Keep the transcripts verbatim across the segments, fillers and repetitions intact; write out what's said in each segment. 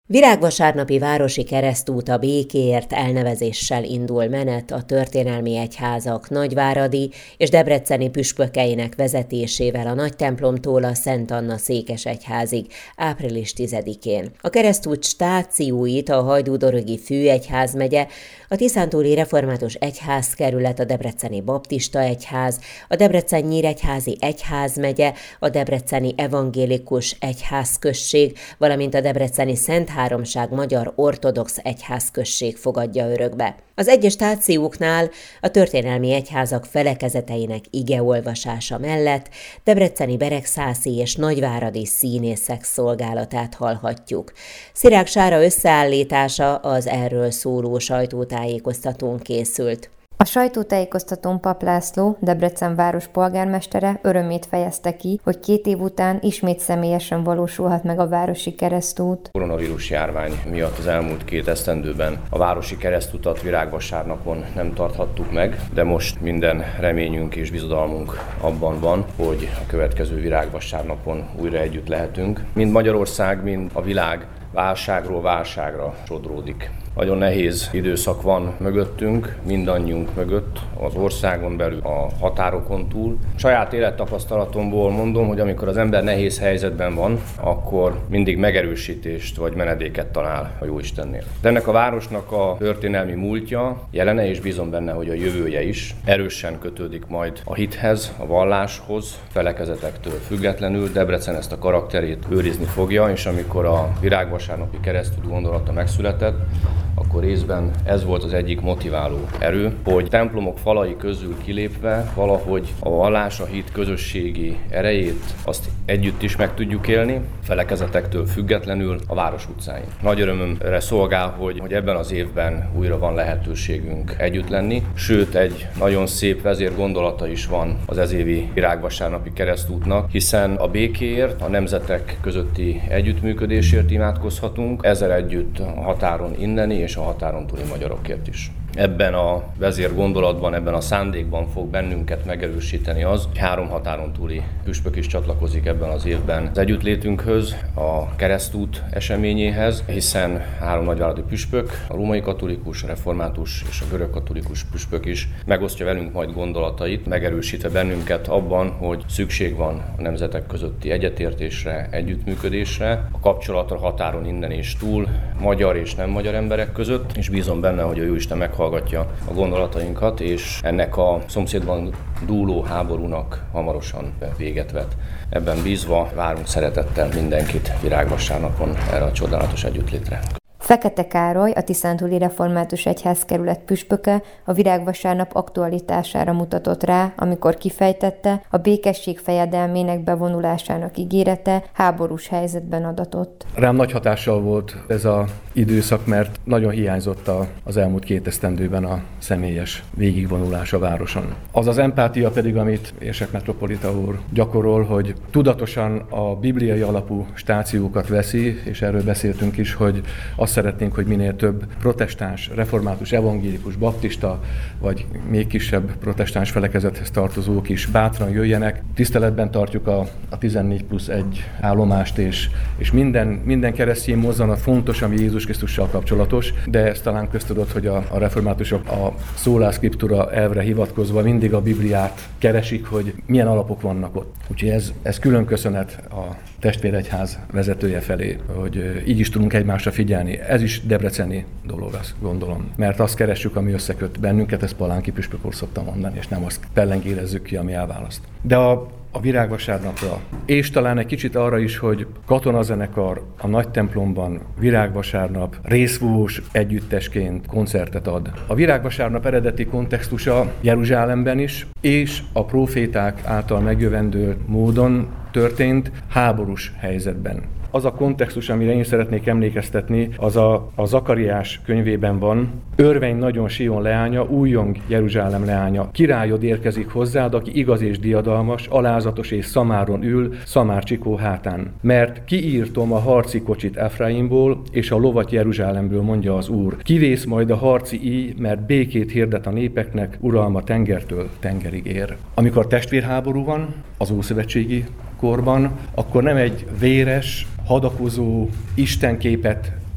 Virágvasárnapi városi keresztút a békéért elnevezéssel indul menet a történelmi egyházak nagyváradi és debreceni püspökeinek vezetésével a Nagytemplomtól a Szent Anna székesegyházig április tizedikén. A keresztút stációit a Hajdú-Dorogi főegyházmegye, a Tiszántúli Református Egyházkerület, a Debreceni Baptista Egyház, a Debrecen-Nyíregyházi Egyházmegye, a Debreceni Evangélikus Egyházközség, valamint a Debreceni Szentháromság Magyar Ortodox Egyházközség fogadja örökbe. Az egyes stációknál a történelmi egyházak felekezeteinek igeolvasása mellett debreceni beregszászi és nagyváradi színészek szolgálatát hallhatjuk. Szirák Sára összeállítása az erről szóló sajtótájékoztatón készült. A sajtótájékoztatón Pap László, Debrecen város polgármestere örömét fejezte ki, hogy két év után ismét személyesen valósulhat meg a városi keresztút. A koronavírus járvány miatt az elmúlt két esztendőben a városi keresztutat virágvasárnapon nem tarthattuk meg, de most minden reményünk és bizodalmunk abban van, hogy a következő virágvasárnapon újra együtt lehetünk. Mind Magyarország, mind a világ válságról válságra sodródik. Nagyon nehéz időszak van mögöttünk, mindannyiunk mögött, az országon belül, a határokon túl. Saját élettapasztalatomból mondom, hogy amikor az ember nehéz helyzetben van, akkor mindig megerősítést vagy menedéket talál a Jóistennél. De ennek a városnak a történelmi múltja, jelene, és bízom benne, hogy a jövője is erősen kötődik majd a hithez, a valláshoz, felekezetektől függetlenül. Debrecen ezt a karakterét őrizni fogja, és amikor a virágvasárnapi keresztút gondolata megszületett, akkor részben ez volt az egyik motiváló erő, hogy templomok falai közül kilépve valahogy a vallás, a hit közösségi erejét azt együtt is meg tudjuk élni, felekezetektől függetlenül a város utcáin. Nagy örömömre szolgál, hogy, hogy ebben az évben újra van lehetőségünk együtt lenni, sőt egy nagyon szép vezérgondolata is van az ezévi virágvasárnapi keresztútnak, hiszen a békéért, a nemzetek közötti együttműködésért imádkozhatunk, ezzel együtt a határon inneni és a határon túli magyarokért is. Ebben a vezér gondolatban, ebben a szándékban fog bennünket megerősíteni az, hogy három határon túli püspök is csatlakozik ebben az évben az együttlétünkhöz, a keresztút eseményéhez, hiszen három nagyváradi püspök, a római katolikus, a református és a görög katolikus püspök is megosztja velünk majd gondolatait, megerősítve bennünket abban, hogy szükség van a nemzetek közötti egyetértésre, együttműködésre, a kapcsolatra határon innen és túl, magyar és nem magyar emberek között, és bízom benne, hogy a Jóisten meghallgatja a gondolatainkat, és ennek a szomszédban dúló háborúnak hamarosan véget vet. Ebben bízva várunk szeretettel mindenkit virágvasárnapon erre a csodálatos együttlétre. Fekete Károly, a Tiszántúli Református Egyházkerület püspöke a virágvasárnap aktualitására mutatott rá, amikor kifejtette, a békesség fejedelmének bevonulásának ígérete háborús helyzetben adatott. Rám nagy hatással volt ez az időszak, mert nagyon hiányzott az elmúlt két esztendőben a személyes végigvonulás a városon. Az az empátia pedig, amit Érsek metropolita úr gyakorol, hogy tudatosan a bibliai alapú stációkat veszi, és erről beszéltünk is, hogy azt szeretnénk, hogy minél több protestáns, református, evangélikus, baptista, vagy még kisebb protestáns felekezethez tartozók is bátran jöjjenek. Tiszteletben tartjuk a, a tizennégy plusz egy állomást, és, és minden, minden keresztény mozzanat fontos, ami Jézus Krisztussal kapcsolatos, de ezt talán köztudott, hogy a, a reformátusok a sola scriptura elvre hivatkozva mindig a Bibliát keresik, hogy milyen alapok vannak ott. Úgyhogy ez, ez külön köszönet a testvéregyház vezetője felé, hogy így is tudunk egymásra figyelni. Ez is debreceni dolog, azt gondolom. Mert azt keressük, ami összeköt bennünket, ezt Palánki püspök úr szokta mondani, és nem azt pellengérezzük ki, ami elválaszt. De a, a virágvasárnapra, és talán egy kicsit arra is, hogy katonazenekar a Nagytemplomban virágvasárnap részvúvós együttesként koncertet ad. A virágvasárnap eredeti kontextusa Jeruzsálemben is, és a próféták által megjövendőlt módon történt háborús helyzetben. Az a kontextus, amire én szeretnék emlékeztetni, az a, a Zakariás könyvében van. Örvenj nagyon Sion leánya, újjong Jeruzsálem leánya. Királyod érkezik hozzád, aki igaz és diadalmas, alázatos és szamáron ül, szamár csikó hátán. Mert kiírtom a harci kocsit Efraimból, és a lovat Jeruzsálemből, mondja az Úr. Kivész majd a harci íj, mert békét hirdet a népeknek, uralma tengertől tengerig ér. Amikor testvérháború van, az ószövetségi korban, akkor nem egy véres, hadakozó istenképet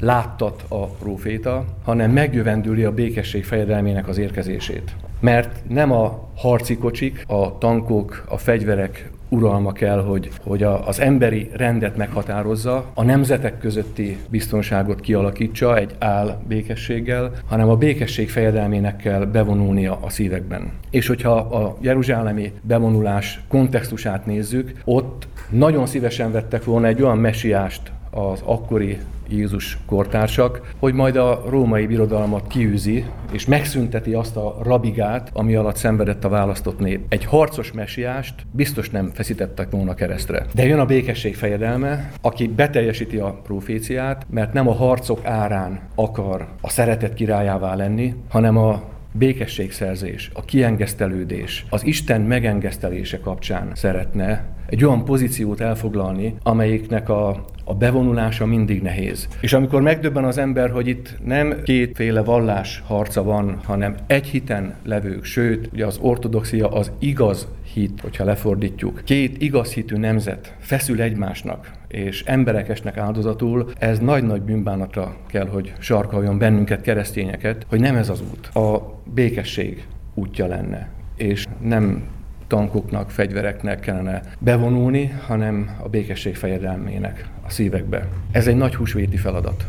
láttat a próféta, hanem megjövendüli a békesség fejedelmének az érkezését. Mert nem a harci kocsik, a tankok, a fegyverek uralma kell, hogy, hogy a, az emberi rendet meghatározza, a nemzetek közötti biztonságot kialakítsa egy áll békességgel, hanem a békesség fejedelmének kell bevonulnia a szívekben. És hogyha a jeruzsálemi bevonulás kontextusát nézzük, ott nagyon szívesen vettek volna egy olyan messiást az akkori Jézus kortársak, hogy majd a római birodalmat kiűzi, és megszünteti azt a rabigát, ami alatt szenvedett a választott nép. Egy harcos messiást biztos nem feszítettek volna keresztre. De jön a békesség fejedelme, aki beteljesíti a proféciát, mert nem a harcok árán akar a szeretet királyává lenni, hanem a békességszerzés, a kiengesztelődés, az Isten megengesztelése kapcsán szeretne egy olyan pozíciót elfoglalni, amelyiknek a, a bevonulása mindig nehéz. És amikor megdöbben az ember, hogy itt nem kétféle vallás harca van, hanem egy hiten levők, sőt, ugye az ortodoxia az igaz hit, hogyha lefordítjuk. Két igaz hitű nemzet feszül egymásnak, és emberek esnek áldozatul, ez nagy-nagy bűnbánatra kell, hogy sarkaljon bennünket, keresztényeket, hogy nem ez az út. A békesség útja lenne, és nem tankoknak, fegyvereknek kellene bevonulni, hanem a békesség fejedelmének a szívekbe. Ez egy nagy húsvéti feladat.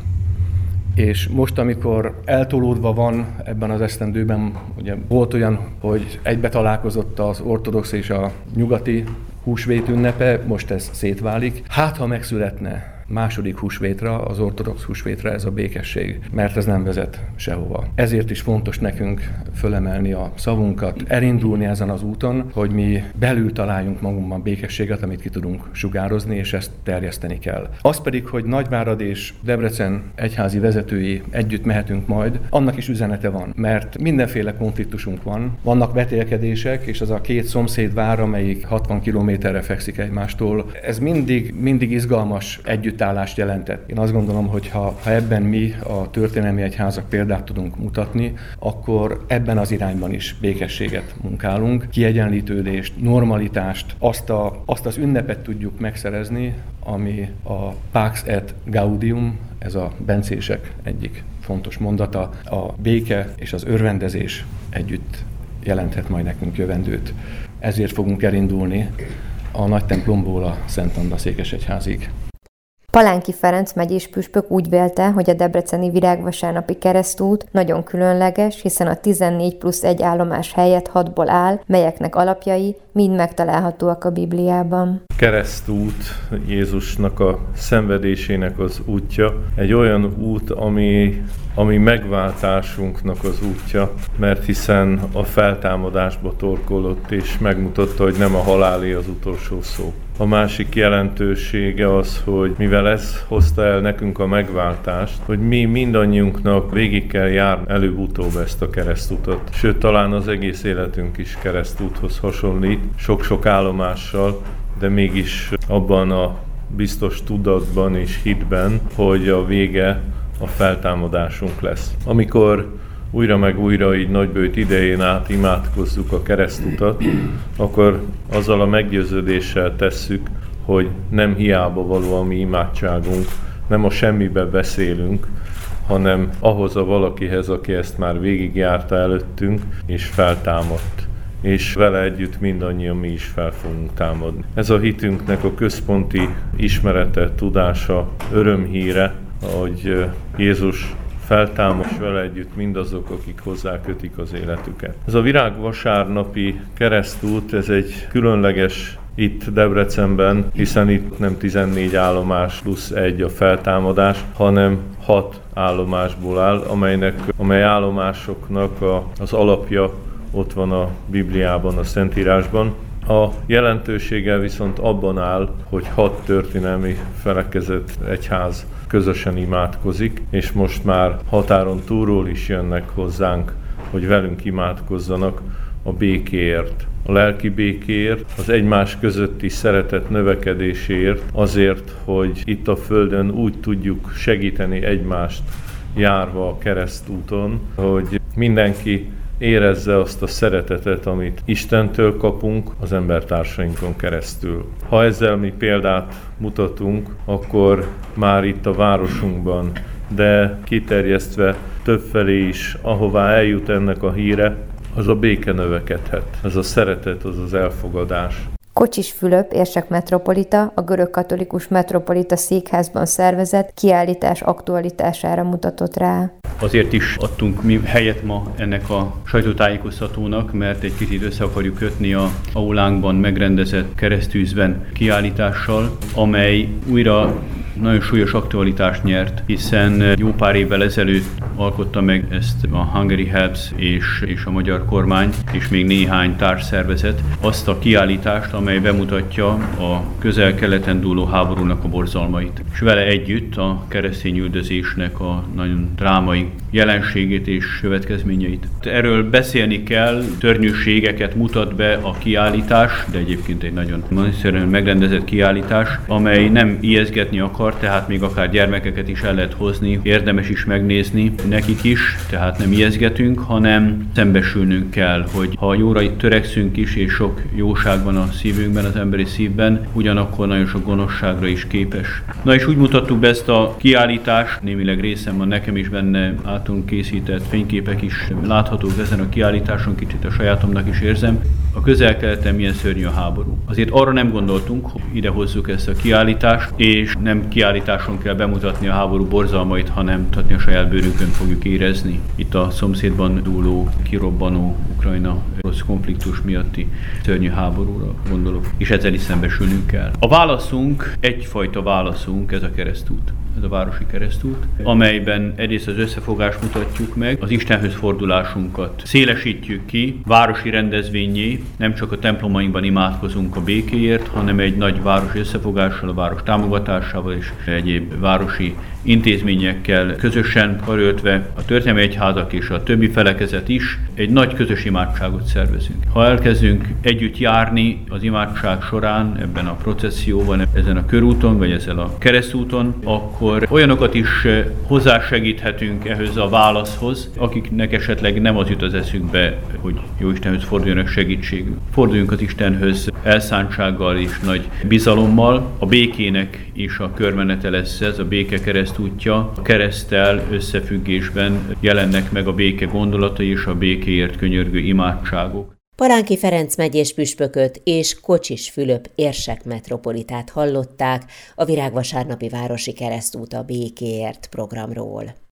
És most, amikor eltolódva van ebben az esztendőben, ugye volt olyan, hogy egybe találkozott az ortodox és a nyugati húsvét ünnepe, most ez szétválik. Hát, ha megszületne második húsvétra, az ortodox húsvétre ez a békesség, mert ez nem vezet sehova. Ezért is fontos nekünk fölemelni a szavunkat, elindulni ezen az úton, hogy mi belül találjunk magunkban békességet, amit ki tudunk sugározni, és ezt terjeszteni kell. Az pedig, hogy Nagyvárad és Debrecen egyházi vezetői együtt mehetünk majd, annak is üzenete van, mert mindenféle konfliktusunk van, vannak vetélkedések, és az a két szomszéd vár, amelyik hatvan kilométerre fekszik egymástól, ez mindig, mindig izgalmas együtt állást jelentett. Én azt gondolom, hogy ha, ha ebben mi a történelmi egyházak példát tudunk mutatni, akkor ebben az irányban is békességet munkálunk, kiegyenlítődést, normalitást, azt, a, azt az ünnepet tudjuk megszerezni, ami a Pax et Gaudium, ez a bencések egyik fontos mondata, a béke és az örvendezés együtt jelenthet majd nekünk jövendőt. Ezért fogunk elindulni a nagy templomból a Szent Anna székesegyházig. Palánki Ferenc megyés püspök úgy vélte, hogy a debreceni virágvasárnapi keresztút nagyon különleges, hiszen a tizennégy plusz egy állomás helyett hatból áll, melyeknek alapjai mind megtalálhatóak a Bibliában. Keresztút Jézusnak a szenvedésének az útja, egy olyan út, ami, ami megváltásunknak az útja, mert hiszen a feltámadásba torkolott és megmutatta, hogy nem a halálé az utolsó szó. A másik jelentősége az, hogy mivel ez hozta el nekünk a megváltást, hogy mi mindannyiunknak végig kell járni előbb-utóbb ezt a keresztutat. Sőt, talán az egész életünk is keresztúthoz hasonlít, sok-sok állomással, de mégis abban a biztos tudatban és hitben, hogy a vége a feltámadásunk lesz. Amikor újra meg újra így nagybőjt idején át imádkozzuk a keresztutat, akkor azzal a meggyőződéssel tesszük, hogy nem hiába való a mi imádságunk, nem a semmibe beszélünk, hanem ahhoz a valakihez, aki ezt már végigjárta előttünk, és feltámadt. És vele együtt mindannyian mi is fel fogunk támadni. Ez a hitünknek a központi ismerete, tudása, örömhíre, hogy Jézus feltámad, és vele együtt mindazok, akik hozzá kötik az életüket. Ez a virágvasárnapi keresztút, ez egy különleges itt Debrecenben, hiszen itt nem tizennégy állomás plusz egy a feltámadás, hanem hat állomásból áll, amelynek, amely állomásoknak a, az alapja ott van a Bibliában, a Szentírásban. A jelentősége viszont abban áll, hogy hat történelmi felekezett egyház közösen imádkozik, és most már határon túlról is jönnek hozzánk, hogy velünk imádkozzanak a békéért, a lelki békéért, az egymás közötti szeretet növekedéséért, azért, hogy itt a Földön úgy tudjuk segíteni egymást járva a keresztúton, hogy mindenki érezze azt a szeretetet, amit Istentől kapunk az embertársainkon keresztül. Ha ezzel mi példát mutatunk, akkor már itt a városunkban de kiterjesztve többfelé is, ahová eljut ennek a híre, az a béke növekedhet. Ez a szeretet, az az elfogadás. Kocsis Fülöp érsek metropolita a görög katolikus metropolita székházban szervezett kiállítás aktualitására mutatott rá. Azért is adtunk mi helyet ma ennek a sajtótájékoztatónak, mert egy kicsit össze akarjuk kötni a aulánkban megrendezett keresztűzben kiállítással, amely újra nagyon súlyos aktualitást nyert, hiszen jó pár évvel ezelőtt alkotta meg ezt a Hungary Helps és, és a magyar kormány, és még néhány társszervezet, azt a kiállítást, amely bemutatja a közel-keleten dúló háborúnak a borzalmait. És vele együtt a keresztényüldözésnek a nagyon drámai jelenségét és következményeit. Erről beszélni kell, törnyűségeket mutat be a kiállítás, de egyébként egy nagyon nagyszerűen megrendezett kiállítás, amely nem ijeszgetni akar, tehát még akár gyermekeket is el lehet hozni, érdemes is megnézni nekik is, tehát nem ijeszgetünk, hanem szembesülnünk kell, hogy ha jóra törekszünk is, és sok jóság van a szívünkben, az emberi szívben, ugyanakkor nagyon sok gonoszságra is képes. Na és úgy mutattuk be ezt a kiállítást, némileg részem van nekem is benne, általunk készített fényképek is láthatók ezen a kiállításon, kicsit a sajátomnak is érzem. A közel-keleten milyen szörnyű a háború. Azért arra nem gondoltunk, hogy ide hozzuk ezt a kiállítást, és nem kiállításon kell bemutatni a háború borzalmait, hanem mutatni a saját bőrünkön fogjuk érezni. Itt a szomszédban dúló, kirobbanó Ukrajna rossz konfliktus miatti szörnyű háborúra gondolok, és ezzel is szembesülnünk kell. A válaszunk, egyfajta válaszunk, ez a keresztút. Ez a városi keresztút, amelyben egyrészt az összefogást mutatjuk meg, az Istenhöz fordulásunkat szélesítjük ki, városi rendezvényé, nem csak a templomainkban imádkozunk a békéért, hanem egy nagy városi összefogással, a város támogatásával és egyéb városi intézményekkel közösen karöltve, a történelmi egyházak és a többi felekezet is egy nagy közös imádságot szervezünk. Ha elkezdünk együtt járni az imádság során, ebben a processzióban, ezen a körúton, vagy ezen a keresztúton, akkor olyanokat is hozzásegíthetünk ehhez a válaszhoz, akiknek esetleg nem az jut az eszükbe, hogy Jóistenhöz forduljanak segítségül. Forduljunk az Istenhöz elszántsággal és nagy bizalommal. A békének is a körmenete lesz ez, a béke keresztútja. A kereszttel összefüggésben jelennek meg a béke gondolatai és a békéért könyörgő imádságok. Palánki Ferenc megyés püspököt és Kocsis Fülöp érsek metropolitát hallották a Virágvasárnapi Városi Keresztút a békéért programról.